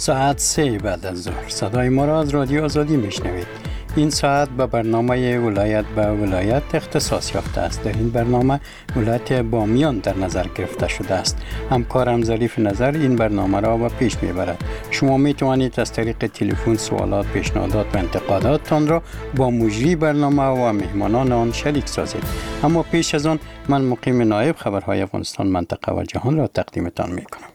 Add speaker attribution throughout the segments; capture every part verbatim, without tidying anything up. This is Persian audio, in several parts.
Speaker 1: ساعت سه بعد از ظهر صدای ما را از رادیو آزادی میشنوید. این ساعت به برنامه ولایت به ولایت اختصاص یافته است. در این برنامه ولایت بامیان در نظر گرفته شده است. همکارم ظریف نظر این برنامه را به پیش میبرد. شما می توانید از طریق تلفن سوالات، پیشنهادات و انتقاداتتان را با مجری برنامه و مهمانان آن شریک سازید. اما پیش از آن من مقیم نایب خبرهای افغانستان، منطقه و جهان را تقدیمتان میکنم.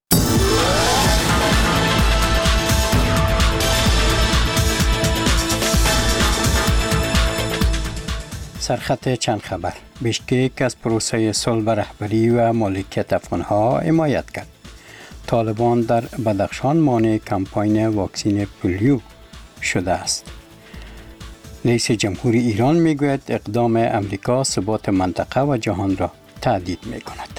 Speaker 1: سرخط چند خبر. بیشکک از پروسه صلح به رهبری و مالکیت افغانها حمایت کرد. طالبان در بدخشان مانع کمپاین واکسین پولیو شده است. رئیس جمهور ایران میگوید اقدام امریکا ثبات منطقه و جهان را تهدید میکند.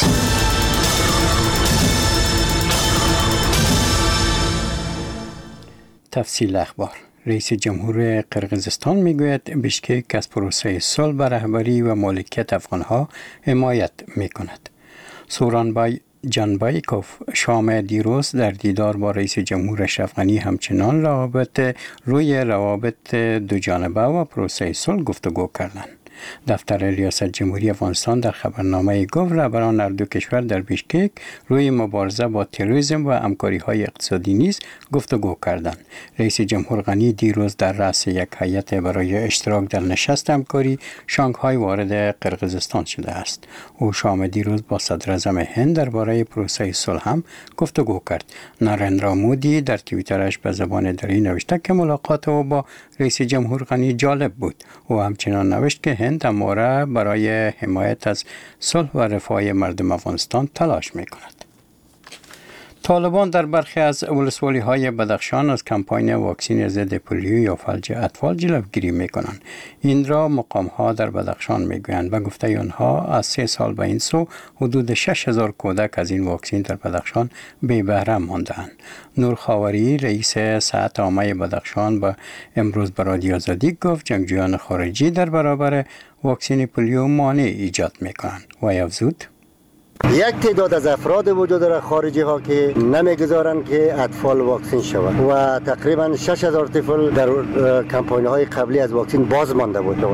Speaker 1: تفصیل اخبار. رئیس جمهور قرقیزستان میگوید بیشکک از پروسه صلح به رهبری و مالکیت افغانها حمایت میکند. سورانبای جانبایکوف شام دیروز در دیدار با رئیس جمهور اشرف غنی همچنان روابط روی روابط دو جانبه و پروسه صلح گفتگو کردند. دفتر ریاست جمهوری افغانستان در خبرنامه گفت رهبران هر دو کشور در بیشکک روی مبارزه با تروریسم و همکاری‌های اقتصادی نیز گفتگو کردند. رئیس جمهور غنی دیروز در رأس یک هیئت برای اشتراک در نشست همکاری شانگهای وارد قرقیزستان شده است. او شام دیروز با صدر اعظم هند درباره پروسه صلح هم گفتگو کرد. نریندرا مودی در توییترش به زبان دری نوشته که ملاقات او با رئیس جمهور غنی جالب بود. او همچنان نوشت که هند همواره برای حمایت از صلح و رفاه مردم افغانستان تلاش می‌کند. طالبان در برخی از ولسوالی‌های بدخشان از کمپاین واکسین ضد پولیو یا فلج اطفال جلوگیری می‌کنند. این را مقام‌ها در بدخشان می‌گویند و گفته آنها از سه سال به این سو حدود شش هزار کودک از این واکسین در بدخشان بی بهره مانده‌اند. نور خاوری رئیس ساعت عامه بدخشان با امروز به رادیو آزادی گفت جنگجویان خارجی در برابر واکسین پولیو مانع ایجاد می‌کنند و افزود
Speaker 2: یک تعداد از افراد وجود داره خارجی ها که نمیگذارند که اطفال واکسین شوند و تقریبا شش هزار طفل در کمپاین های قبلی از واکسین باز مانده بود.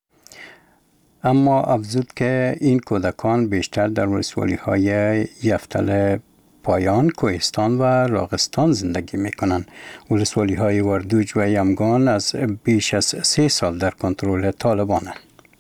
Speaker 1: اما افزود که این کودکان بیشتر در ولسوالی های یفتل پایان، کوهستان و راغستان زندگی میکنند. ولسوالی های وردوج و یمگان از بیش از سه سال در کنترل طالبانند.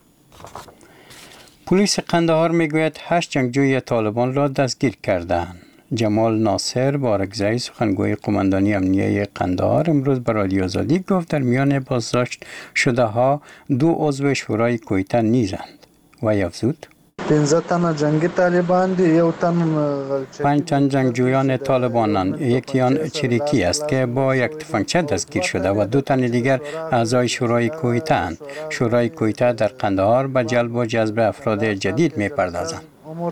Speaker 1: پلیس قندهار میگوید هشت جنگجوی طالبان را دستگیر کردند. جمال ناصر بارگزای سخنگوی قماندانی امنیه قندهار امروز به رادیو آزادی گفت در میان بازداشت شده ها دو عضو شورای کویته نیزند و افزود
Speaker 3: پنځه تن جنگی طالبان دي، یو تن
Speaker 1: پنج تن جنگجویان طالبانند. یکی آن چریکی است که با یک تفنگچه دستگیر شده و دو تن دیگر اعضای شورای کویته اند. شورای کویته در قندهار به جلب و جذب افراد جدید می‌پردازند.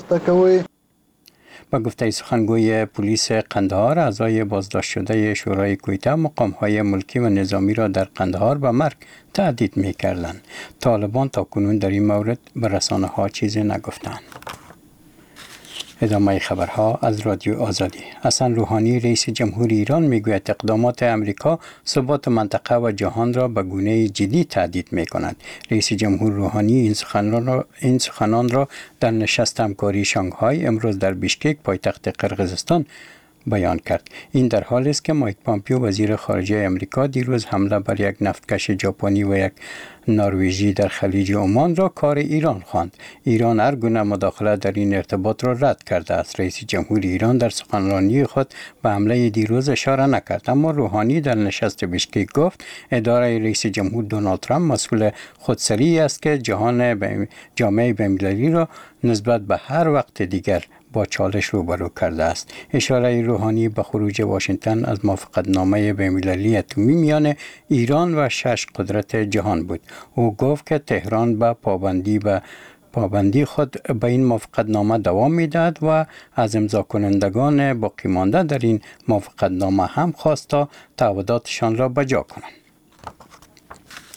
Speaker 1: با گفته سخنگوی پلیس قندهار اعضای بازداشت شده شورای کویته مقام‌های ملکی و نظامی را در قندهار به مرگ تهدید می‌کردند. طالبان تاکنون در این مورد به رسانه‌ها چیزی نگفتند. ادامه خبرها از رادیو آزادی. حسن روحانی رئیس جمهور ایران میگوید اقدامات امریکا ثبات منطقه و جهان را به گونه جدی تهدید می‌کند. رئیس جمهور روحانی این سخنان را این سخنان را در نشست همکاری شانگهای امروز در بیشکک پایتخت قرقیزستان بیان کرد. این در حالی است که مایک پامپیو وزیر خارجه امریکا دیروز حمله بر یک نفتکش ژاپنی و یک نروژی در خلیج عمان را کار ایران خواند. ایران هر گونه مداخله در این ارتباط را رد کرده است. رئیس جمهور ایران در سخنرانی خود به حمله دیروز اشاره نکرد، اما روحانی در نشست بیشکک گفت اداره رئیس جمهور دونالد ترامپ مسئول خودسری است که جهان جامعه بین‌المللی را نسبت به هر وقت دیگر با چالش روبرو کرده است. اشاره روحانی به خروج واشنگتن از موافقتنامه بین‌المللی اتمی میان ایران و شش قدرت جهان بود. او گفت که تهران به پابندی به پابندی خود به این موافقتنامه دوام می‌دهد و از امضا کنندگان باقی مانده در این موافقتنامه هم خواست تا تعهداتشان را بجا کنند.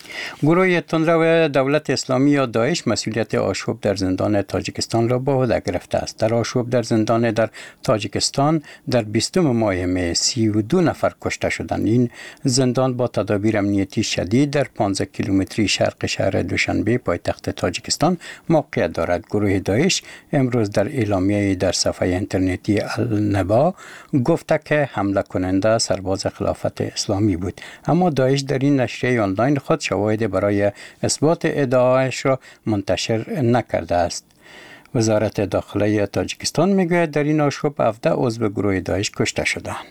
Speaker 1: گروه تندرو دولت اسلامی یا داعش مسئولیت آشوب در زندان تاجیکستان را به عهده گرفته است. در آشوب در زندان در تاجیکستان در بیستم ماه می سی و دو نفر کشته شدند. این زندان با تدابیر امنیتی شدید در پانزده کیلومتری شرق شهر دوشنبه پایتخت تاجیکستان موقعیت دارد. گروه داعش امروز در اعلامیه در صفحه اینترنتی النبا گفته که حمله کننده سرباز خلافت اسلامی بود، اما داعش در این نشریه آنلاین خود شواهد برای اثبات ادعایش را منتشر نکرده است. وزارت داخله تاجیکستان میگوید در این آشوب هفده عضو گروه داعش کشته شدند.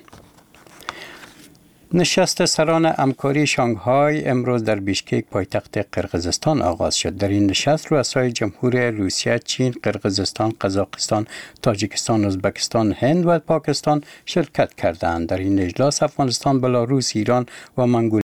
Speaker 1: نشست سران همکاری شانگهای امروز در بیشکک پایتخت قرقیزستان آغاز شد. در این نشست رؤسای جمهور روسیه، چین، قرقیزستان، قزاقستان، تاجیکستان، ازبکستان، هند و پاکستان شرکت کردند. در این اجلاس افغانستان، بلاروس، ایران و منگولیا